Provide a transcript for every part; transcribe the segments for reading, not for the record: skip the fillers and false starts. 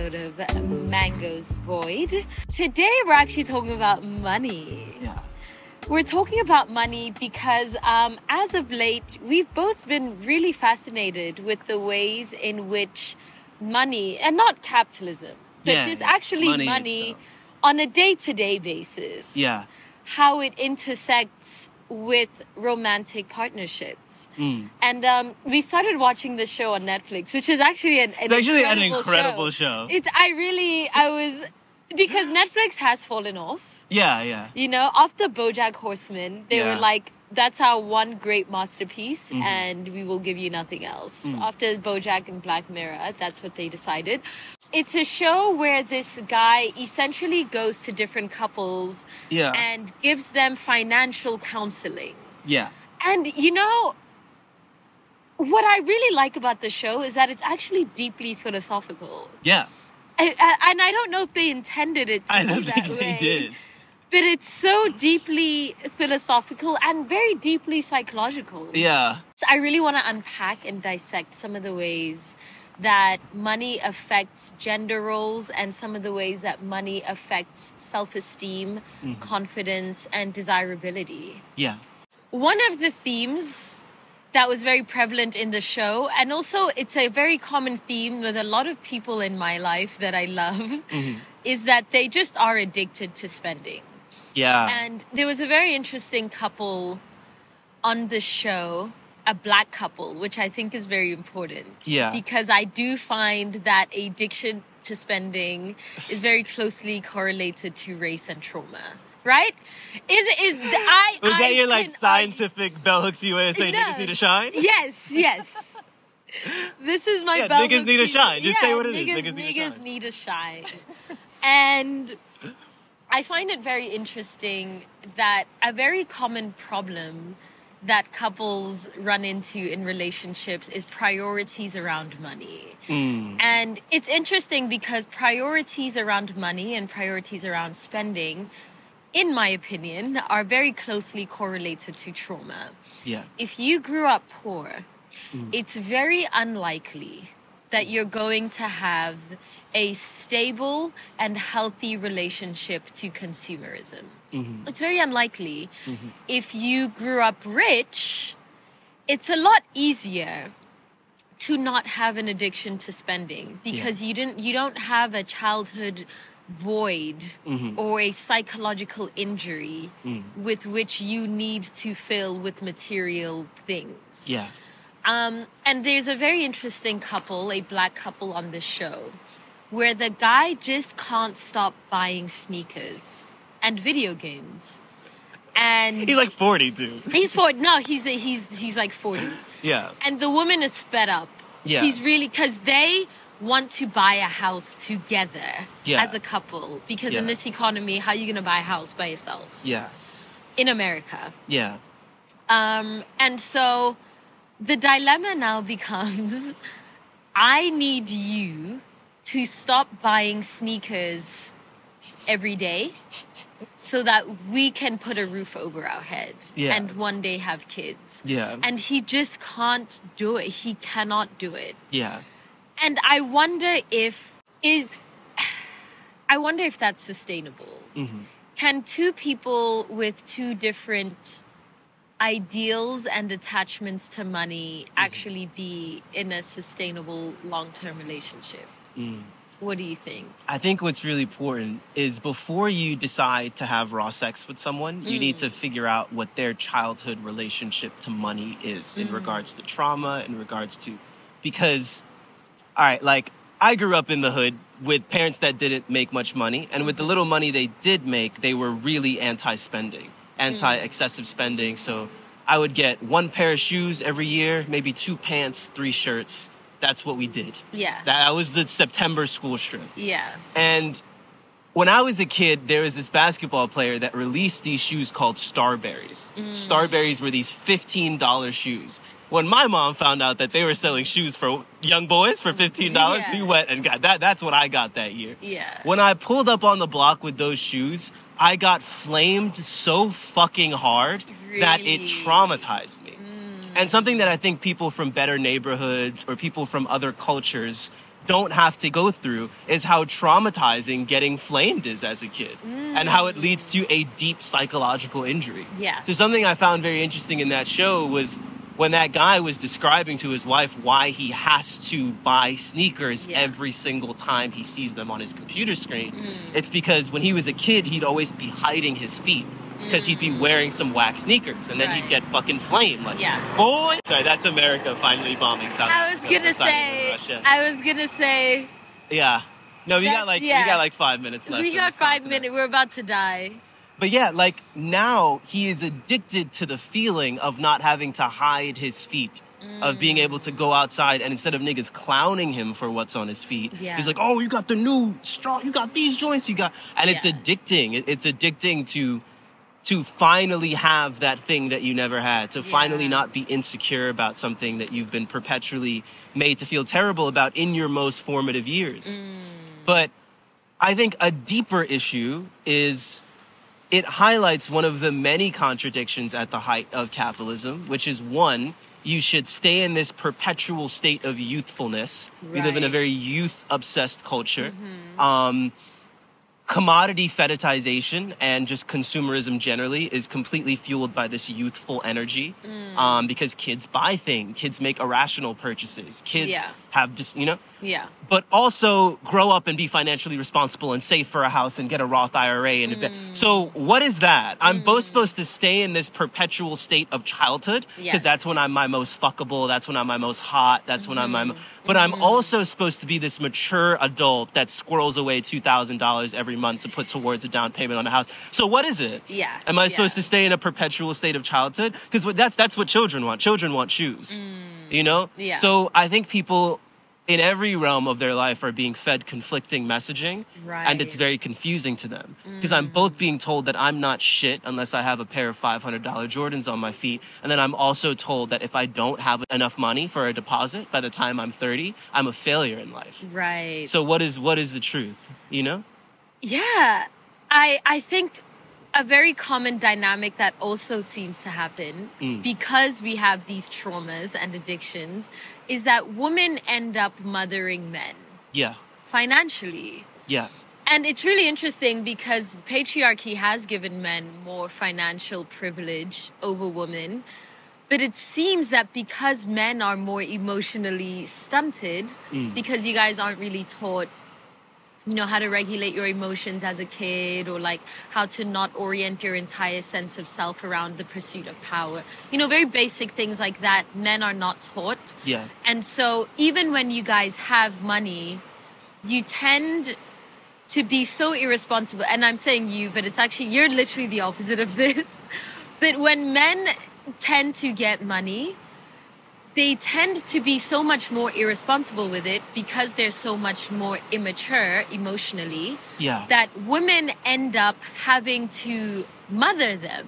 episode of Mango's Void. Today we're actually talking about money. Yeah. We're talking about money because as of late, we've both been really fascinated with the ways in which money, and not capitalism, but just actually money on a day-to-day basis. Yeah. How it intersects with romantic partnerships. And we started watching the show on Netflix, which is actually an incredible show. Because Netflix has fallen off. Yeah. You know, after BoJack Horseman, they were like, that's our one great masterpiece and we will give you nothing else. After BoJack and Black Mirror, that's what they decided. It's a show where this guy essentially goes to different couples and gives them financial counseling. Yeah. And, you know, what I really like about the show is that it's actually deeply philosophical. Yeah. And I don't know if they intended it to be that way. I don't think they did. But it's so deeply philosophical and very deeply psychological. Yeah. So I really want to unpack and dissect some of the ways that money affects gender roles and some of the ways that money affects self-esteem, confidence, and desirability. Yeah. One of the themes that was very prevalent in the show, and also it's a very common theme with a lot of people in my life that I love, is that they just are addicted to spending. Yeah. And there was a very interesting couple on the show, a black couple, which I think is very important. Yeah. Because I do find that addiction to spending is very closely correlated to race and trauma. Right? Was that your scientific bell hooks you way of saying niggas need to shine? Yes. This is my bell hooks. Niggas need to shine. Just say what it is. Niggas need to shine. And I find it very interesting that a very common problem that couples run into in relationships is priorities around money. And it's interesting because priorities around money and priorities around spending, in my opinion, are very closely correlated to trauma. Yeah. If you grew up poor, it's very unlikely that you're going to have a stable and healthy relationship to consumerism. It's very unlikely. If you grew up rich, it's a lot easier to not have an addiction to spending because you don't have a childhood void or a psychological injury with which you need to fill with material things. Yeah. And there's a very interesting couple, a black couple on this show, where the guy just can't stop buying sneakers and video games. And he's like 40, dude. He's 40. No, he's like 40. Yeah. And the woman is fed up. Yeah. She's really, because they want to buy a house together as a couple. Because in this economy, how are you going to buy a house by yourself? Yeah. In America. Yeah. And so the dilemma now becomes, I need you to stop buying sneakers every day so that we can put a roof over our head and one day have kids. Yeah. And he just can't do it. He cannot do it. Yeah. And I wonder if that's sustainable. Can two people with two different ideals and attachments to money actually be in a sustainable long-term relationship? What do you think? I think what's really important is before you decide to have raw sex with someone, you need to figure out what their childhood relationship to money is in regards to trauma, because, all right, like, I grew up in the hood with parents that didn't make much money, and with the little money they did make, they were really anti-spending, anti-excessive spending. So I would get one pair of shoes every year, maybe 2 pants, 3 shirts. That's what we did. Yeah. That was the September school strip. Yeah. And when I was a kid, there was this basketball player that released these shoes called Starberries. Starberries were these $15 shoes. When my mom found out that they were selling shoes for young boys for $15, we went and got that. That's what I got that year. Yeah. When I pulled up on the block with those shoes, I got flamed so fucking hard that it traumatized me. And something that I think people from better neighborhoods or people from other cultures don't have to go through is how traumatizing getting flamed is as a kid and how it leads to a deep psychological injury. Yeah. So something I found very interesting in that show was when that guy was describing to his wife why he has to buy sneakers every single time he sees them on his computer screen. It's because when he was a kid, he'd always be hiding his feet because he'd be wearing some whack sneakers and then he'd get fucking flamed. Like, boy. Sorry, that's America finally bombing South I was gonna say. Yeah. No, we got like 5 minutes left. We got 5 minutes. We're about to die. But yeah, like now he is addicted to the feeling of not having to hide his feet, of being able to go outside and instead of niggas clowning him for what's on his feet, he's like, oh, you got the new straw, you got these joints, and it's addicting. It's addicting to finally have that thing that you never had, to finally not be insecure about something that you've been perpetually made to feel terrible about in your most formative years. But I think a deeper issue is it highlights one of the many contradictions at the height of capitalism, which is one, you should stay in this perpetual state of youthfulness. We live in a very youth-obsessed culture. Commodity fetishization and just consumerism generally is completely fueled by this youthful energy because kids buy things, kids make irrational purchases, kids have just, but also grow up and be financially responsible and save for a house and get a Roth IRA. And so what is that? I'm both supposed to stay in this perpetual state of childhood because that's when I'm my most fuckable, that's when I'm my most hot, that's when but I'm also supposed to be this mature adult that squirrels away $2,000 every month to put towards a down payment on a house. So what is it? Am I supposed to stay in a perpetual state of childhood? Because that's what children want. Children want shoes, So I think people in every realm of their life are being fed conflicting messaging, and it's very confusing to them because I'm both being told that I'm not shit unless I have a pair of $500 Jordans on my feet, and then I'm also told that if I don't have enough money for a deposit by the time I'm 30, I'm a failure in life. So what is the truth, Yeah, I think a very common dynamic that also seems to happen because we have these traumas and addictions is that women end up mothering men. Financially. And it's really interesting because patriarchy has given men more financial privilege over women. But it seems that because men are more emotionally stunted, because you guys aren't really taught how to regulate your emotions as a kid or like how to not orient your entire sense of self around the pursuit of power. Very basic things like that men are not taught. And so even when you guys have money, you tend to be so irresponsible. And I'm saying you, but it's actually, you're literally the opposite of this. That when men tend to get money, they tend to be so much more irresponsible with it because they're so much more immature emotionally that women end up having to mother them.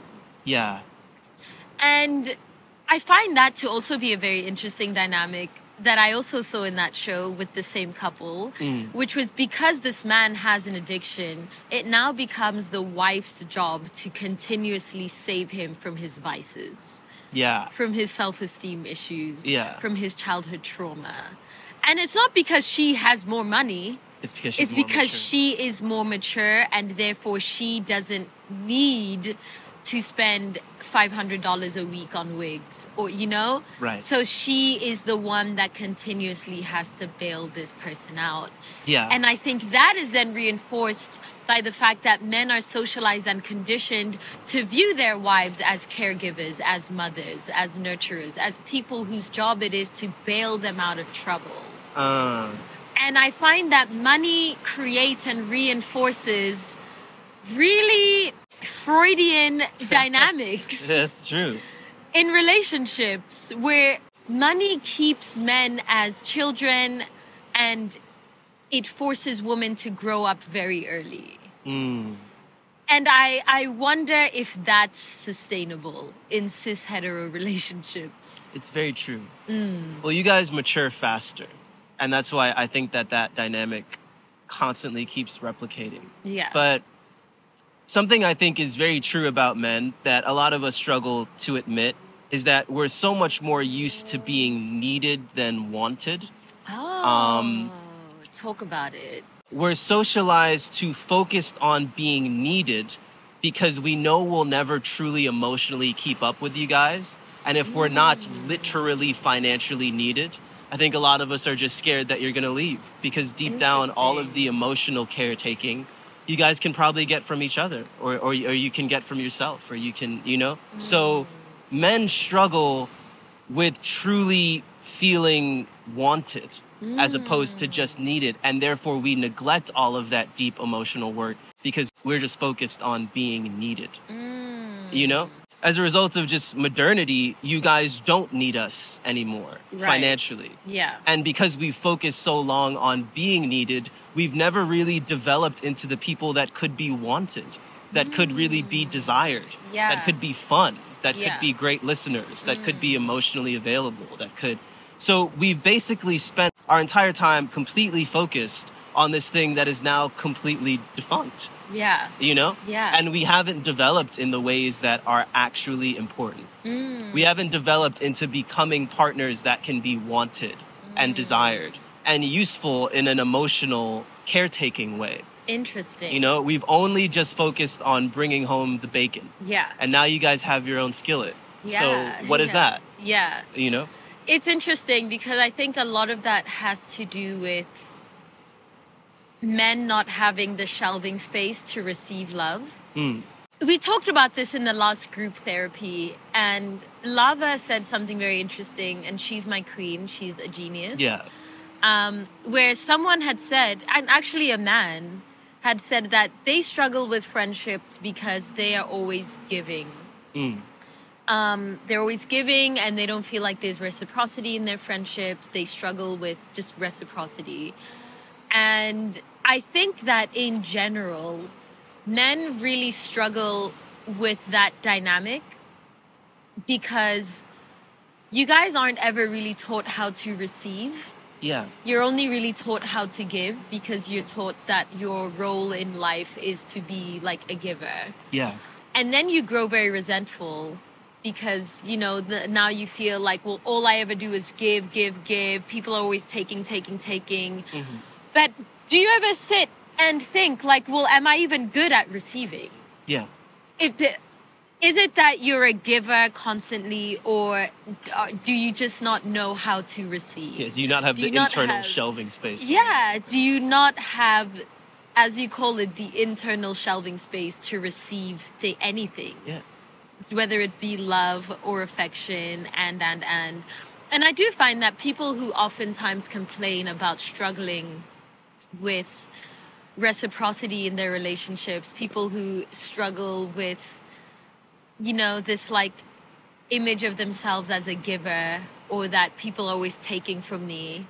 And I find that to also be a very interesting dynamic that I also saw in that show with the same couple, which was because this man has an addiction, it now becomes the wife's job to continuously save him from his vices. From his self-esteem issues, from his childhood trauma. And it's not because she has more money. It's because she is more mature and therefore she doesn't need to spend $500 a week on wigs or, So she is the one that continuously has to bail this person out. And I think that is then reinforced by the fact that men are socialized and conditioned to view their wives as caregivers, as mothers, as nurturers, as people whose job it is to bail them out of trouble. And I find that money creates and reinforces really Freudian dynamics. That's true. In relationships where money keeps men as children and it forces women to grow up very early. And I wonder if that's sustainable in cis-hetero relationships. It's very true. Well, you guys mature faster. And that's why I think that dynamic constantly keeps replicating. But something I think is very true about men that a lot of us struggle to admit is that we're so much more used to being needed than wanted. Talk about it. We're socialized to focus on being needed because we know we'll never truly emotionally keep up with you guys. And if we're not literally financially needed, I think a lot of us are just scared that you're going to leave, because deep down, all of the emotional caretaking you guys can probably get from each other, or you can get from yourself, or you can, So men struggle with truly feeling wanted as opposed to just needed. And therefore we neglect all of that deep emotional work because we're just focused on being needed, As a result of just modernity, you guys don't need us anymore financially. Yeah. And because we focus so long on being needed, we've never really developed into the people that could be wanted, that could really be desired, that could be fun, that could be great listeners, that could be emotionally available, that could... So we've basically spent our entire time completely focused on this thing that is now completely defunct. Yeah. Yeah. And we haven't developed in the ways that are actually important. We haven't developed into becoming partners that can be wanted and desired and useful in an emotional caretaking way. Interesting. We've only just focused on bringing home the bacon. Yeah. And now you guys have your own skillet. Yeah. So what is that? Yeah. It's interesting because I think a lot of that has to do with men not having the shelving space to receive love. We talked about this in the last group therapy, and Lava said something very interesting, and she's my queen, she's a genius. Yeah. Where someone had said, and actually a man had said, that they struggle with friendships because they are always giving. They're always giving, and they don't feel like there's reciprocity in their friendships. They struggle with just reciprocity. And I think that in general, men really struggle with that dynamic because you guys aren't ever really taught how to receive. Yeah. You're only really taught how to give because you're taught that your role in life is to be like a giver. Yeah. And then you grow very resentful because, now you feel like, well, all I ever do is give. People are always taking. But do you ever sit and think like, well, am I even good at receiving? Yeah. Is it that you're a giver constantly, or do you just not know how to receive? Yeah, do you not have the internal shelving space? Yeah. Do you not have, as you call it, the internal shelving space to receive anything? Yeah. Whether it be love or affection and. And I do find that people who oftentimes complain about struggling with reciprocity in their relationships, people who struggle with, this like image of themselves as a giver, or that people are always taking from me,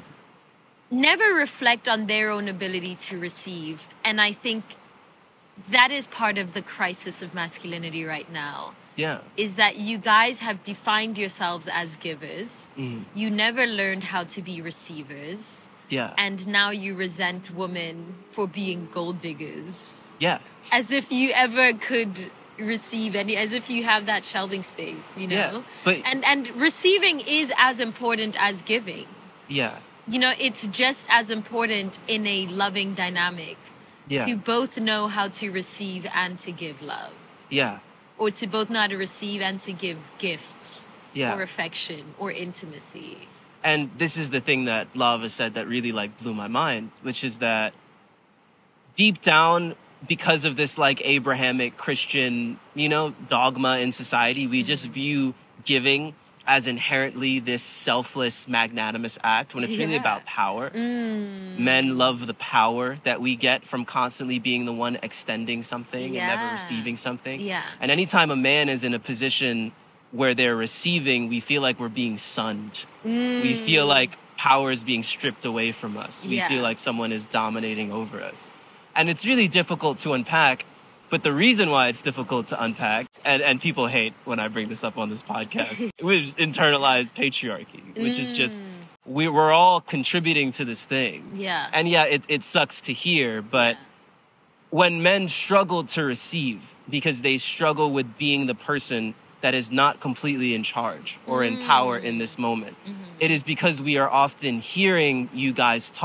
never reflect on their own ability to receive. And I think that is part of the crisis of masculinity right now. Yeah. Is that you guys have defined yourselves as givers. You never learned how to be receivers. Yeah. And now you resent women for being gold diggers. Yeah. As if you ever could receive as if you have that shelving space, Yeah. But and receiving is as important as giving. Yeah. It's just as important in a loving dynamic to both know how to receive and to give love. Yeah. Or to both know how to receive and to give gifts or affection or intimacy. And this is the thing that Lava said that really blew my mind, which is that deep down, because of this Abrahamic Christian, dogma in society, we just view giving as inherently this selfless, magnanimous act when it's really about power. Men love the power that we get from constantly being the one extending something and never receiving something. Yeah. And anytime a man is in a position where they're receiving, we feel like we're being sunned. We feel like power is being stripped away from us. We feel like someone is dominating over us. And it's really difficult to unpack. But the reason why it's difficult to unpack, and people hate when I bring this up on this podcast, is internalized patriarchy, which is just, we're all contributing to this thing. Yeah. And it sucks to hear, but when men struggle to receive because they struggle with being the person that is not completely in charge or in power in this moment, it is because we are often hearing you guys talk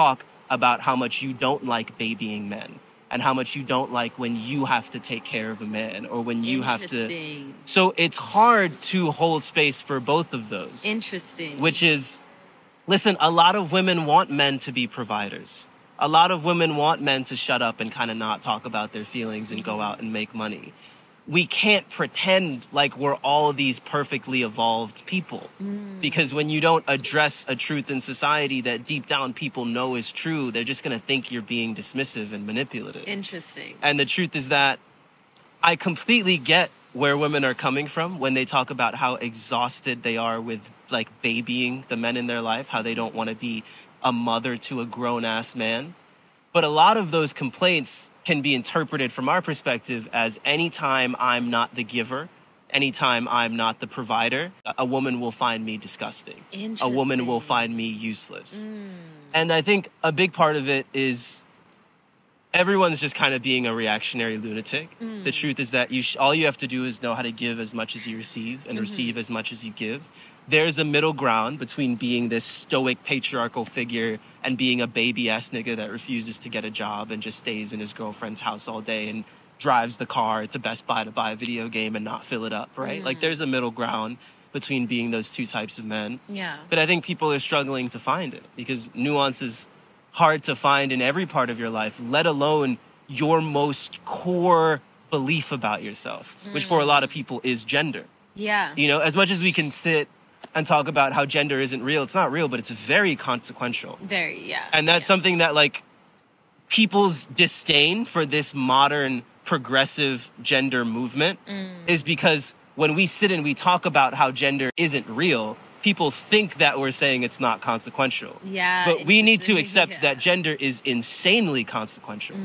about how much you don't like babying men and how much you don't like when you have to take care of a man or when you have to. Interesting. So it's hard to hold space for both of those. Interesting. Which is, listen, a lot of women want men to be providers. A lot of women want men to shut up and kind of not talk about their feelings and go out and make money. We can't pretend like we're all these perfectly evolved people. Because when you don't address a truth in society that deep down people know is true, they're just going to think you're being dismissive and manipulative. Interesting. And the truth is that I completely get where women are coming from when they talk about how exhausted they are with like babying the men in their life, how they don't want to be a mother to a grown-ass man. But a lot of those complaints can be interpreted from our perspective as anytime I'm not the giver, anytime I'm not the provider, a woman will find me disgusting. A woman will find me useless. And I think a big part of it is everyone's just kind of being a reactionary lunatic. The truth is that all you have to do is know how to give as much as you receive and receive as much as you give. There's a middle ground between being this stoic patriarchal figure and being a baby-ass nigga that refuses to get a job and just stays in his girlfriend's house all day and drives the car to Best Buy to buy a video game and not fill it up, right? Like, there's a middle ground between being those two types of men. Yeah. But I think people are struggling to find it because nuance is hard to find in every part of your life, let alone your most core belief about yourself, which for a lot of people is gender. Yeah. You know, as much as we can sit and talk about how gender isn't real, it's not real, but it's very consequential. Very, yeah. And that's something that, like, people's disdain for this modern progressive gender movement is because when we sit and we talk about how gender isn't real, people think that we're saying it's not consequential. Yeah. But we need to accept yeah. that gender is insanely consequential.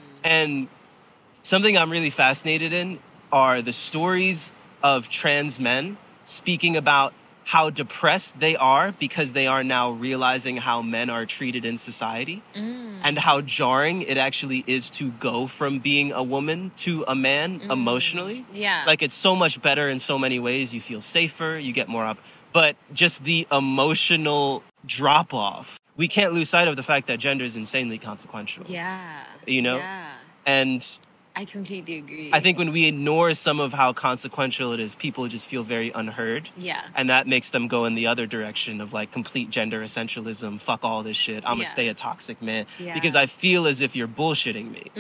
And something I'm really fascinated in are the stories of trans men speaking about how depressed they are because they are now realizing how men are treated in society and how jarring it actually is to go from being a woman to a man emotionally. Yeah. Like, it's so much better in so many ways. You feel safer, you get more up. But just the emotional drop-off, we can't lose sight of the fact that gender is insanely consequential. Yeah. You know? Yeah. And I completely agree. I think when we ignore some of how consequential it is, people just feel very unheard. Yeah. And that makes them go in the other direction of like complete gender essentialism. Fuck all this shit. I'm gonna Yeah. stay a toxic man. Yeah. Because I feel as if you're bullshitting me.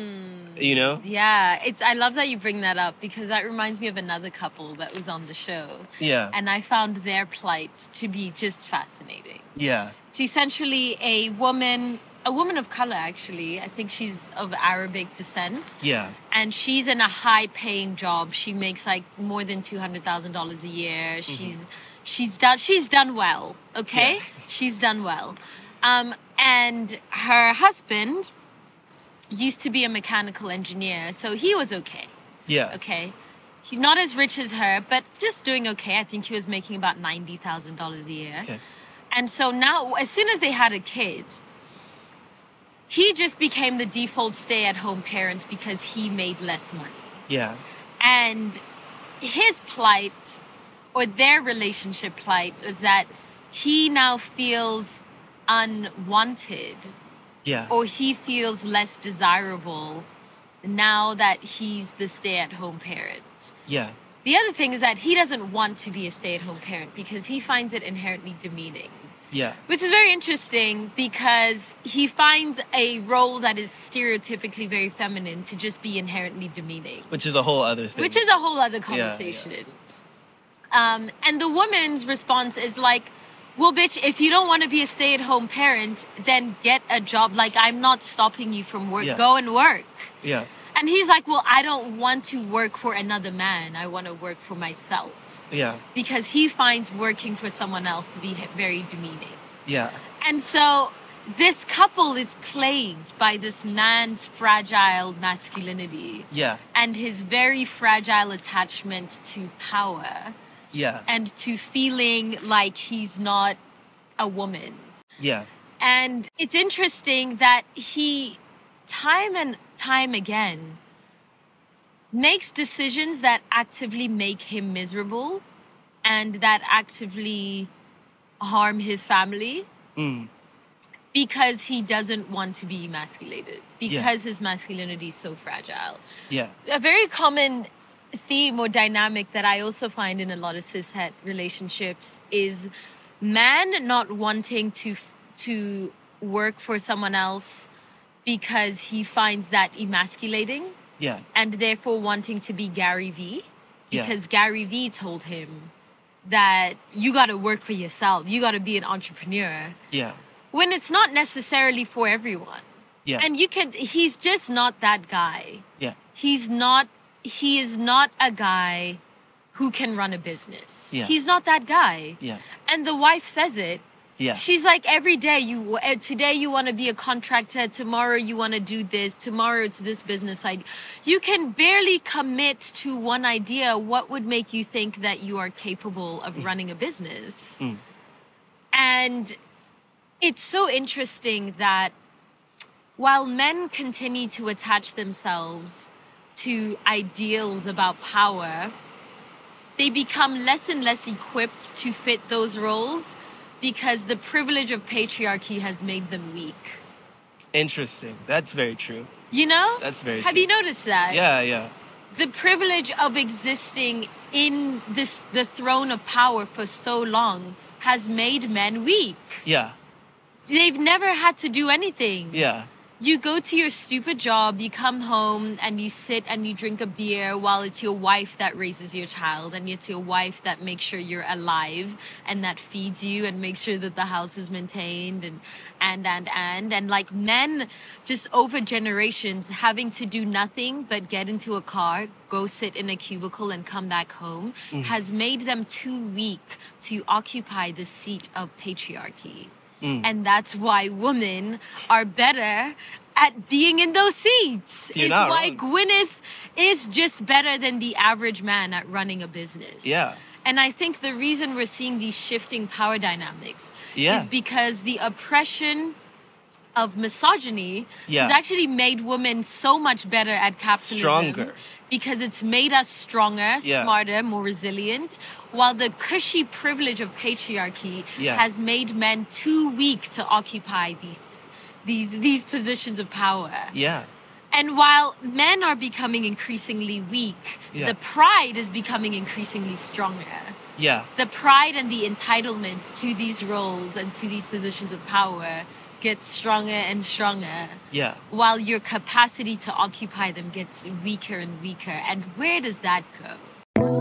You know? Yeah, I love that you bring that up because that reminds me of another couple that was on the show. Yeah. And I found their plight to be just fascinating. Yeah. It's essentially a woman of color, actually. I think she's of Arabic descent. Yeah. And she's in a high-paying job. She makes like more than $200,000 a year. She's done well. Okay, Yeah. She's done well. And her husband used to be a mechanical engineer, so he was okay. Yeah. Okay, not as rich as her, but just doing okay. I think he was making about $90,000 a year. Okay. And so now, as soon as they had a kid, he just became the default stay-at-home parent because he made less money. Yeah. And his plight, or their relationship plight, is that he now feels unwanted, Yeah. or he feels less desirable now that he's the stay-at-home parent. Yeah. The other thing is that he doesn't want to be a stay-at-home parent because he finds it inherently demeaning. Yeah. Which is very interesting because he finds a role that is stereotypically very feminine to just be inherently demeaning. Which is a whole other thing. Which is a whole other conversation. And the woman's response is like, well, bitch, if you don't want to be a stay-at-home parent, then get a job. Like, I'm not stopping you from work. Yeah. Go and work. Yeah. And he's like, well, I don't want to work for another man. I want to work for myself. Yeah. Because he finds working for someone else to be very demeaning. Yeah. And so this couple is plagued by this man's fragile masculinity. Yeah. And his very fragile attachment to power. Yeah. And to feeling like he's not a woman. Yeah. And it's interesting that he, time and time again, makes decisions that actively make him miserable and that actively harm his family. because he doesn't want to be emasculated, because his masculinity is so fragile. Yeah. A very common theme or dynamic that I also find in a lot of cishet relationships is man not wanting to work for someone else because he finds that emasculating. Yeah. And therefore wanting to be Gary Vee, because Gary Vee told him that you got to work for yourself. You got to be an entrepreneur. Yeah. When it's not necessarily for everyone. Yeah. And he's just not that guy. Yeah. He is not a guy who can run a business. Yeah. He's not that guy. Yeah. And the wife says it. Yeah. She's like, every day today you want to be a contractor, tomorrow you want to do this, tomorrow it's this business idea. You can barely commit to one idea. What would make you think that you are capable of running a business? And it's so interesting that while men continue to attach themselves to ideals about power, they become less and less equipped to fit those roles because the privilege of patriarchy has made them weak. Interesting. That's very true. You know? That's very Have true. you noticed that? Yeah, yeah. The privilege of existing in the throne of power for so long has made men weak. Yeah. They've never had to do anything. Yeah. You go to your stupid job, you come home and you sit and you drink a beer while it's your wife that raises your child, and it's your wife that makes sure you're alive and that feeds you and makes sure that the house is maintained and like men just over generations having to do nothing but get into a car, go sit in a cubicle and come back home has made them too weak to occupy the seat of patriarchy. And that's why women are better at being in those seats. You're it's not why wrong. Gwyneth is just better than the average man at running a business. Yeah. And I think the reason we're seeing these shifting power dynamics Yeah. is because the oppression of misogyny Yeah. has actually made women so much better at capitalism. Stronger. Because it's made us stronger, Yeah. smarter, more resilient, while the cushy privilege of patriarchy Yeah. has made men too weak to occupy these positions of power. Yeah. And while men are becoming increasingly weak, Yeah. the pride is becoming increasingly stronger. Yeah. The pride and the entitlement to these roles and to these positions of power gets stronger and stronger, Yeah. while your capacity to occupy them gets weaker and weaker. And where does that go?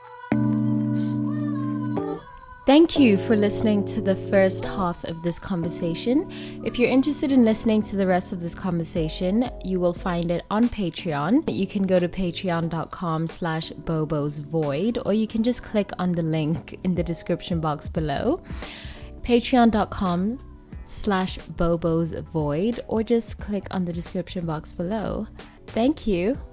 Thank you for listening to the first half of this conversation. If you're interested in listening to the rest of this conversation, you will find it on Patreon. You can go to patreon.com/bobosvoid, or you can just click on the link in the description box below. Patreon.com/bobosvoid, or just click on the description box below. Thank you.